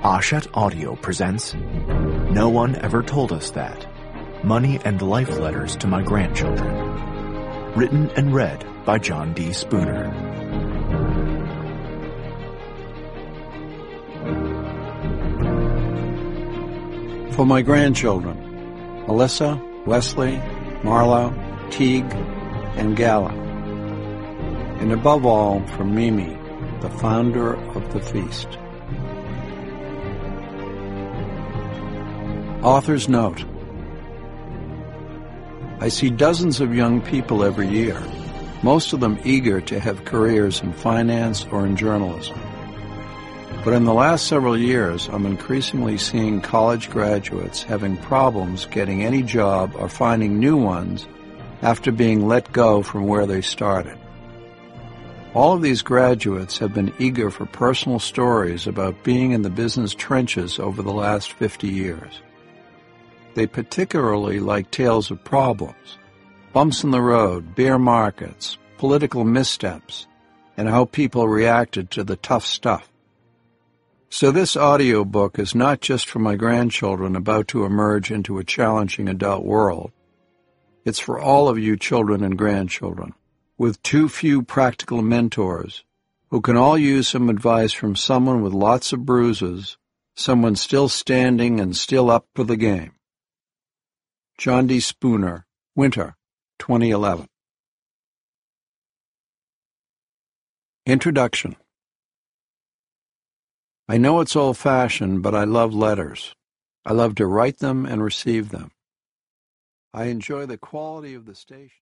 Hachette Audio presents No One Ever Told Us That. Money and Life Letters to My Grandchildren. Written and read by John D. Spooner. For my grandchildren, Melissa, Wesley, Marlo, Teague, and Gala. And above all, for Mimi, the founder of the feast. Author's note. I see dozens of young people every year, most of them eager to have careers in finance or in journalism. But in the last several years, I'm increasingly seeing college graduates having problems getting any job or finding new ones after being let go from where they started. All of these graduates have been eager for personal stories about being in the business trenches over the last 50 years. They particularly like tales of problems, bumps in the road, bear markets, political missteps, and how people reacted to the tough stuff. So this audiobook is not just for my grandchildren about to emerge into a challenging adult world. It's for all of you children and grandchildren, with too few practical mentors, who can all use some advice from someone with lots of bruises, someone still standing and still up for the game. John D. Spooner, Winter, 2011. Introduction. I know it's old-fashioned, but I love letters. I love to write them and receive them. I enjoy the quality of the station.